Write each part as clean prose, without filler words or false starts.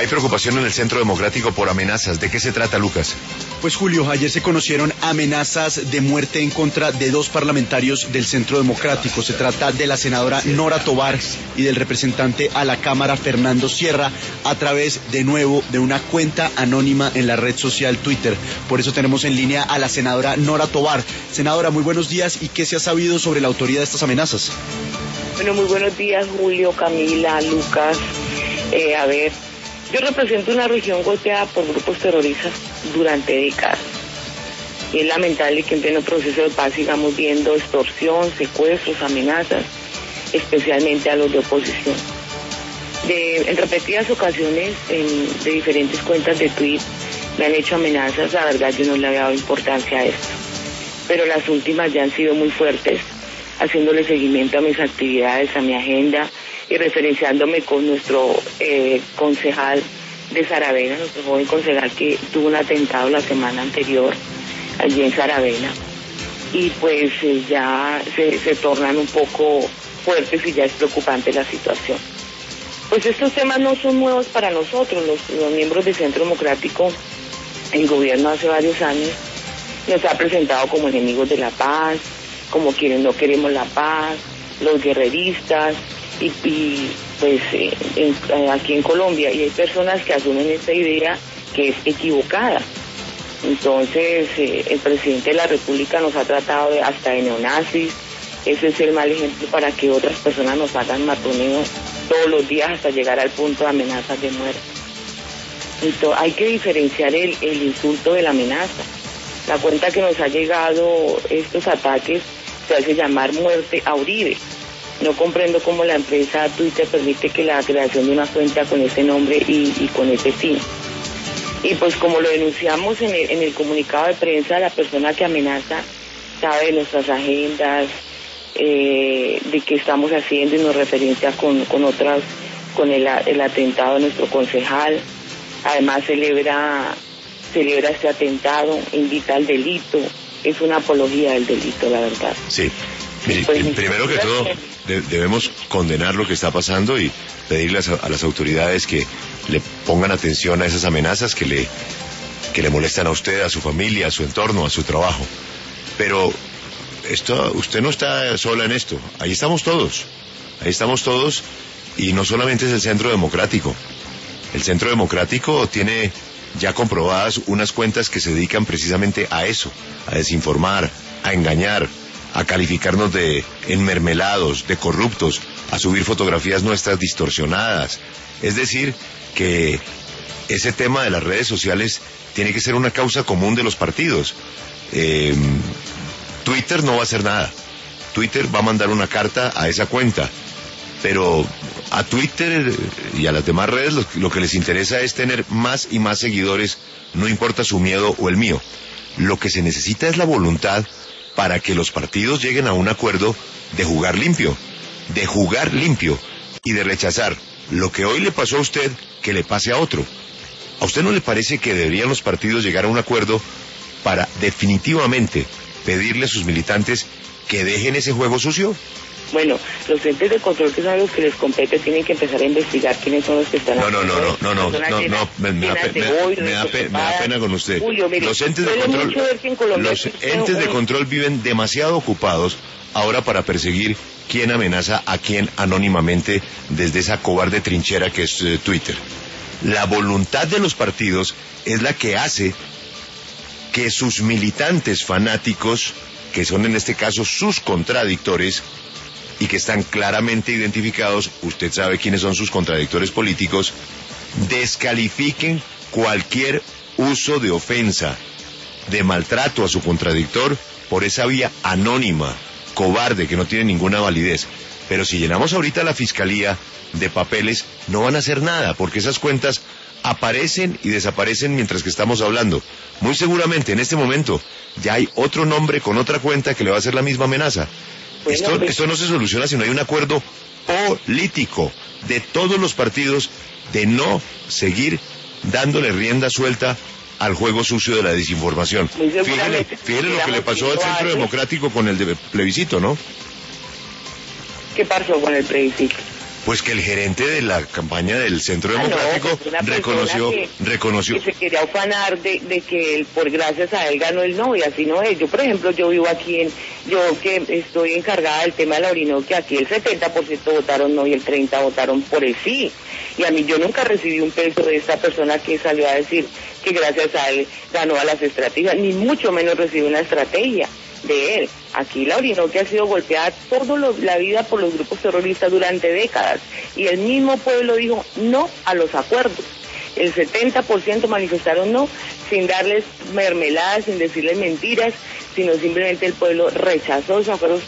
Hay preocupación en el Centro Democrático por amenazas. ¿De qué se trata, Lucas? Pues Julio, ayer se conocieron amenazas de muerte en contra de 2 parlamentarios del Centro Democrático. Se trata de la senadora Nora Tovar y del representante a la Cámara Fernando Sierra a través, de nuevo, de una cuenta anónima en la red social Twitter. Por eso tenemos en línea a la senadora Nora Tovar. Senadora, muy buenos días. ¿Y qué se ha sabido sobre la autoría de estas amenazas? Bueno, muy buenos días, Julio, Camila, Lucas. Yo represento una región golpeada por grupos terroristas durante décadas. Y es lamentable que en pleno proceso de paz sigamos viendo extorsión, secuestros, amenazas, especialmente a los de oposición. En repetidas ocasiones, de diferentes cuentas de Twitter, me han hecho amenazas. La verdad, yo no le había dado importancia a esto. Pero las últimas ya han sido muy fuertes, haciéndole seguimiento a mis actividades, a mi agenda, y referenciándome con nuestro concejal de Saravena, nuestro joven concejal que tuvo un atentado la semana anterior allí en Saravena. Y pues ya se tornan un poco fuertes y ya es preocupante la situación. Pues estos temas no son nuevos para nosotros, los miembros del Centro Democrático. El gobierno hace varios años nos ha presentado como enemigos de la paz, como quienes no queremos la paz, los guerreristas, y pues aquí en Colombia, y hay personas que asumen esta idea que es equivocada. Entonces el presidente de la República nos ha tratado hasta de neonazis. Ese es el mal ejemplo para que otras personas nos hagan matoneo todos los días hasta llegar al punto de amenazas de muerte. Entonces, hay que diferenciar el insulto de la amenaza. La cuenta que nos ha llegado estos ataques se hace llamar Muerte a Uribe. No comprendo cómo la empresa Twitter permite que la creación de una cuenta con ese nombre y con ese fin. Y pues como lo denunciamos en el comunicado de prensa, la persona que amenaza sabe de nuestras agendas, de qué estamos haciendo, y nos referencia con el atentado de nuestro concejal. Además celebra este atentado, invita al delito, es una apología del delito, la verdad. Sí. Primero que todo, debemos condenar lo que está pasando y pedirle a las autoridades que le pongan atención a esas amenazas que le molestan a usted, a su familia, a su entorno, a su trabajo. Pero usted no está sola en esto. Ahí estamos todos, y no solamente es el Centro Democrático. El Centro Democrático tiene ya comprobadas unas cuentas que se dedican precisamente a eso, a desinformar, a engañar, a calificarnos de enmermelados, de corruptos, a subir fotografías nuestras distorsionadas. Es decir, que ese tema de las redes sociales tiene que ser una causa común de los partidos. Twitter no va a hacer nada. Twitter va a mandar una carta a esa cuenta, pero a Twitter y a las demás redes lo que les interesa es tener más y más seguidores, no importa su miedo o el mío. Lo que se necesita es la voluntad para que los partidos lleguen a un acuerdo de jugar limpio y de rechazar lo que hoy le pasó a usted, que le pase a otro. ¿A usted no le parece que deberían los partidos llegar a un acuerdo para definitivamente pedirle a sus militantes que dejen ese juego sucio? Bueno, los entes de control, que son los que les compete, tienen que empezar a investigar quiénes son los que están... Me da pena con usted. Julio, mire, los entes de control viven demasiado ocupados ahora para perseguir quién amenaza a quién anónimamente desde esa cobarde trinchera que es Twitter. La voluntad de los partidos es la que hace que sus militantes fanáticos, que son en este caso sus contradictores, y que están claramente identificados, usted sabe quiénes son sus contradictores políticos, descalifiquen cualquier uso de ofensa, de maltrato a su contradictor por esa vía anónima, cobarde, que no tiene ninguna validez. Pero si llenamos ahorita la fiscalía de papeles, no van a hacer nada, porque esas cuentas aparecen y desaparecen mientras que estamos hablando. Muy seguramente en este momento ya hay otro nombre con otra cuenta que le va a hacer la misma amenaza. Esto no se soluciona si no hay un acuerdo político de todos los partidos de no seguir dándole rienda suelta al juego sucio de la desinformación. Fíjele lo que le pasó al Centro Democrático con el plebiscito, ¿no? ¿Qué pasó con el plebiscito? Pues que el gerente de la campaña del Centro Democrático reconoció que se quería ufanar de que él, por gracias a él ganó el no, y así no es. Yo, por ejemplo, yo vivo aquí yo que estoy encargada del tema de la Orinoquia, aquí el 70% votaron no y el 30% votaron por el sí. Y a mí yo nunca recibí un peso de esta persona que salió a decir que gracias a él ganó a las estrategias, ni mucho menos recibí una estrategia de él. Aquí la Orinoquia ha sido golpeada toda la vida por los grupos terroristas durante décadas, y el mismo pueblo dijo no a los acuerdos. El 70% manifestaron no, sin darles mermeladas, sin decirles mentiras, sino simplemente el pueblo rechazó esos acuerdos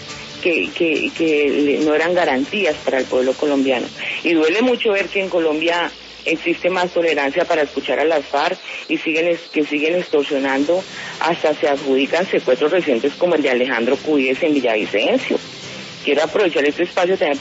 que no eran garantías para el pueblo colombiano. Y duele mucho ver que en Colombia existe más tolerancia para escuchar a las FARC y siguen extorsionando, hasta se adjudican secuestros recientes como el de Alejandro Cuídez en Villavicencio. Quiero aprovechar este espacio también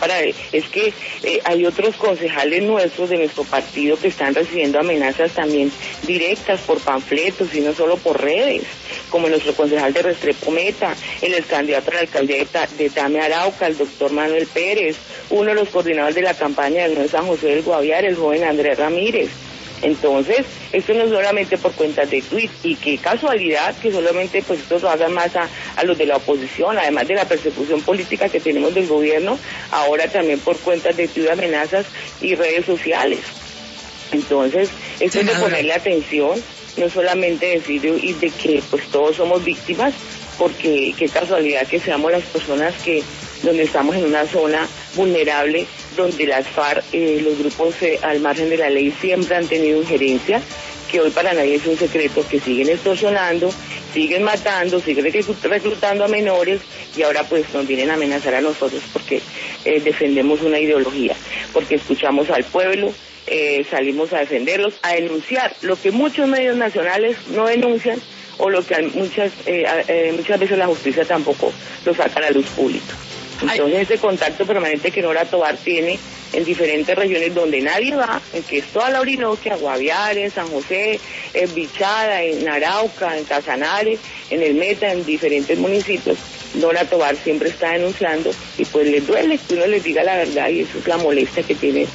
hay otros concejales nuestros de nuestro partido que están recibiendo amenazas también directas por panfletos y no solo por redes, como nuestro concejal de Restrepo Meta, el ex candidato a la alcaldía de Tame Arauca, el doctor Manuel Pérez, uno de los coordinadores de la campaña del San José del Guaviare, el joven Andrés Ramírez. Entonces, esto no es solamente por cuentas de tweet, y qué casualidad que solamente pues esto lo hagan más a los de la oposición, además de la persecución política que tenemos del gobierno, ahora también por cuentas de tweet, amenazas y redes sociales. Entonces, esto es de ponerle atención, no solamente decir y de que pues todos somos víctimas, porque qué casualidad que seamos las personas donde estamos en una zona vulnerable, donde las FARC, los grupos al margen de la ley, siempre han tenido injerencia, que hoy para nadie es un secreto, que siguen extorsionando, siguen matando, siguen reclutando a menores, y ahora pues nos vienen a amenazar a nosotros porque defendemos una ideología, porque escuchamos al pueblo, salimos a defenderlos, a denunciar lo que muchos medios nacionales no denuncian, o lo que muchas veces la justicia tampoco lo saca a la luz pública. Entonces ese contacto permanente que Nora Tovar tiene en diferentes regiones donde nadie va, en que es toda la Orinoquia, Guaviare, San José, en Bichada, en Arauca, en Casanare, en el Meta, en diferentes municipios, Nora Tovar siempre está denunciando, y pues les duele que uno les diga la verdad, y eso es la molestia que tienen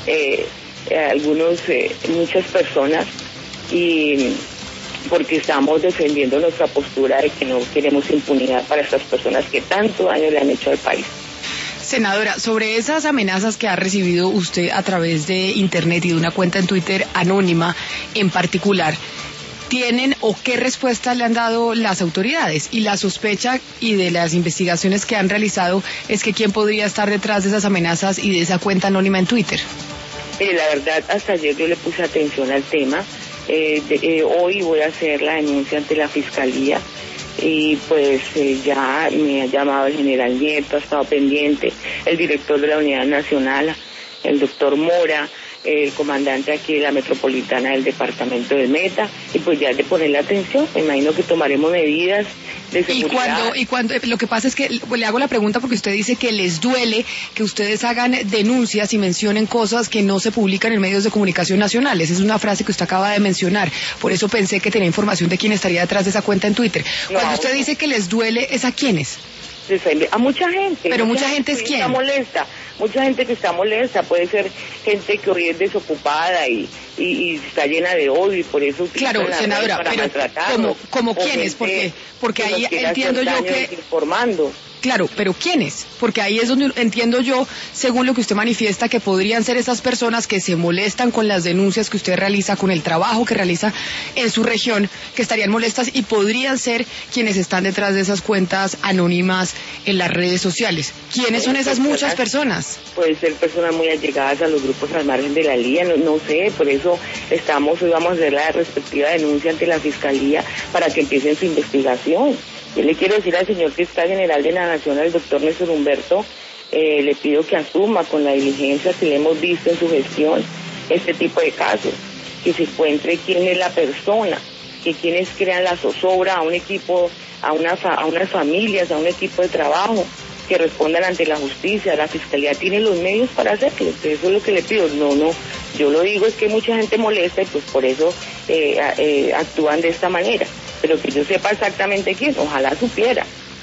muchas personas, y porque estamos defendiendo nuestra postura de que no queremos impunidad para estas personas que tanto daño le han hecho al país. Senadora, sobre esas amenazas que ha recibido usted a través de Internet y de una cuenta en Twitter anónima en particular, ¿tienen o qué respuesta le han dado las autoridades? Y la sospecha y de las investigaciones que han realizado es que quién podría estar detrás de esas amenazas y de esa cuenta anónima en Twitter. La verdad, hasta ayer yo le puse atención al tema. Hoy voy a hacer la denuncia ante la Fiscalía, y pues ya me ha llamado el general Nieto, ha estado pendiente, el director de la Unidad Nacional, el doctor Mora, el comandante aquí de la Metropolitana del Departamento del Meta, y pues ya de ponerle atención, me imagino que tomaremos medidas de seguridad. Y cuando lo que pasa es que le hago la pregunta porque usted dice que les duele que ustedes hagan denuncias y mencionen cosas que no se publican en medios de comunicación nacionales. Es una frase que usted acaba de mencionar, por eso pensé que tenía información de quién estaría detrás de esa cuenta en Twitter. Cuando usted dice que les duele, ¿es a quiénes? A mucha gente. Pero mucha gente es quién. Está molesta. Mucha gente que está molesta, puede ser gente que hoy es desocupada y está llena de odio, y por eso claro, senadora, pero ¿como quiénes? Porque ahí entiendo yo que informando. Claro, pero ¿quiénes? Porque ahí es donde entiendo yo, según lo que usted manifiesta, que podrían ser esas personas que se molestan con las denuncias que usted realiza, con el trabajo que realiza en su región, que estarían molestas, y podrían ser quienes están detrás de esas cuentas anónimas en las redes sociales. ¿Quiénes son esas muchas personas? Pueden ser personas muy allegadas a los grupos al margen de la ley, no sé, por eso hoy vamos a hacer la respectiva denuncia ante la Fiscalía para que empiecen su investigación. Yo le quiero decir al señor fiscal general de la Nación, al doctor Néstor Humberto, le pido que asuma con la diligencia que le hemos visto en su gestión este tipo de casos, que se encuentre quién es la persona, que quienes crean la zozobra a un equipo, a unas familias, a un equipo de trabajo, que respondan ante la justicia. La Fiscalía tiene los medios para hacerlo, eso es lo que le pido. No, yo lo digo es que mucha gente molesta, y pues por eso actúan de esta manera, pero que yo sepa exactamente quién, ojalá supiera,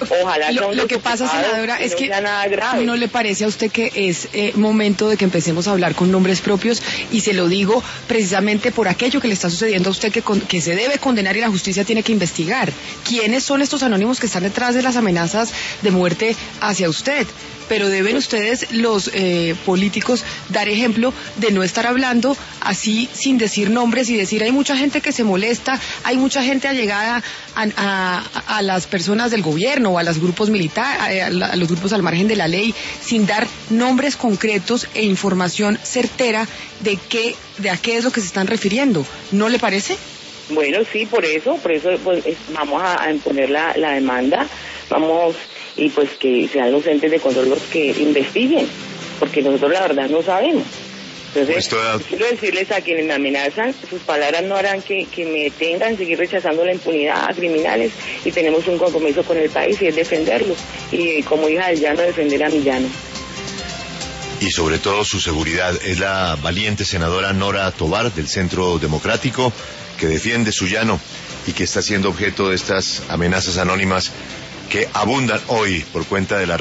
Ojalá lo que pasa, senadora, es que nada grave. ¿no le parece a usted que es momento de que empecemos a hablar con nombres propios? Y se lo digo precisamente por aquello que le está sucediendo a usted, que se debe condenar y la justicia tiene que investigar. ¿Quiénes son estos anónimos que están detrás de las amenazas de muerte hacia usted? Pero deben ustedes, los políticos, dar ejemplo de no estar hablando así sin decir nombres y decir: hay mucha gente que se molesta, hay mucha gente allegada a las personas del gobierno o a los grupos militares, a los grupos al margen de la ley, sin dar nombres concretos e información certera de a qué es lo que se están refiriendo. ¿No le parece? Bueno, sí, por eso pues, vamos a imponer la demanda, y pues que sean los entes de control los que investiguen, porque nosotros la verdad no sabemos. Entonces, quiero decirles a quienes me amenazan, sus palabras no harán que me detengan, seguir rechazando la impunidad a criminales, y tenemos un compromiso con el país y es defenderlo, y como hija del llano, defender a mi llano. Y sobre todo su seguridad. Es la valiente senadora Nora Tovar del Centro Democrático, que defiende su llano y que está siendo objeto de estas amenazas anónimas que abundan hoy por cuenta de la